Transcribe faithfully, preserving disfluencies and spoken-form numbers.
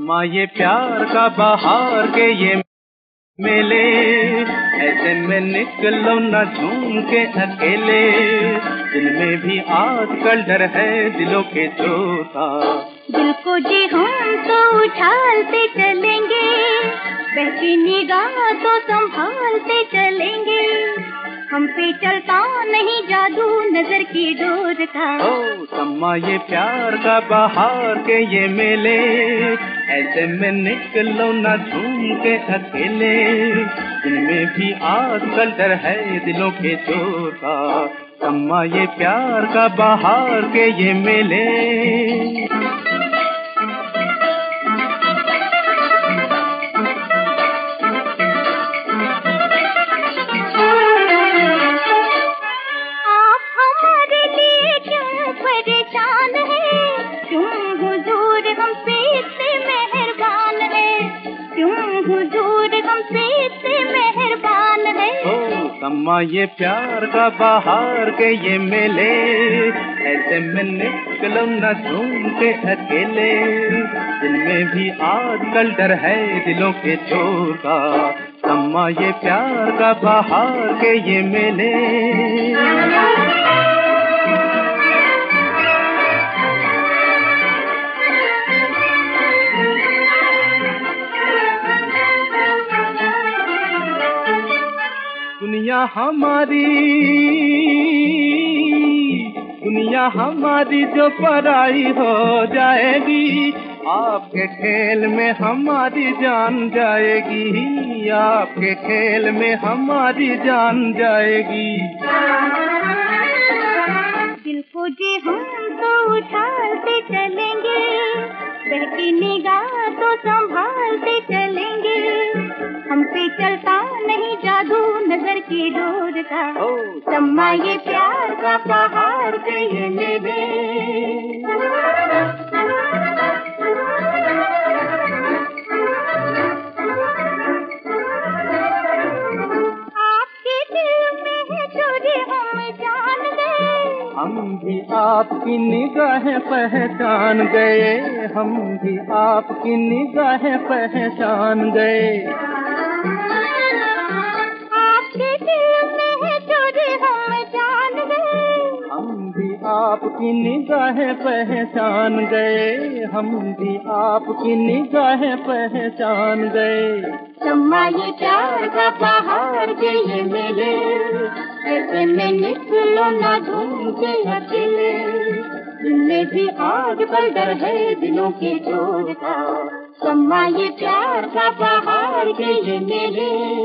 समा ये प्यार का बहार के ये मेले, ऐसे में निकलो न झूम के अकेले। दिल में भी आजकल डर है दिलों के चोर का। दिल को जी हम तो उछालते चलेंगे, बहकी निगाह तो संभालते चलेंगे। हम पे चलता नहीं जादू नजर की डोर का। ओ समा ये प्यार का बहार के ये मेले, ऐसे में निकलो न झूम के अकेले। दिल में भी आजकल डर है दिलों के चोर का। समा ये प्यार का बहार के ये मेले। समा ये प्यार का बहार के ये मेले, ऐसे में निकलो न झूम के अकेले। दिल में भी आजकल डर है दिलों के चोर का। समा ये प्यार का बहार के ये मेले। दुनिया हमारी दुनिया हमारी जो पराई हो जाएगी, आपके खेल में हमारी जान जाएगी। आपके खेल में हमारी जान जाएगी। दिल को जी हम तो उछालते चलेंगे, बहकी निगाह तो संभालते चलेंगे। हम पे चलता नहीं जादू नजर की डोर का। समा ये प्यार का बहार के ये मेले। आपके दिल में है चोरी हम जान गए। हम भी आपकी निगाहें पहचान गए। हम भी आपकी निगाहें पहचान गए। आपके दिल में है चोरी हम जान गए। हम भी आपकी निगाहें पहचान गए। हम भी आपकी निगाहें पहचान गए। समा ये प्यार का बहार के ये मेले, ऐसे में निकलो ना घूम के अकेले। दिल में भी आजकल डर है दिलों के चोर का। समा ये प्यार का बहार के ये मेले।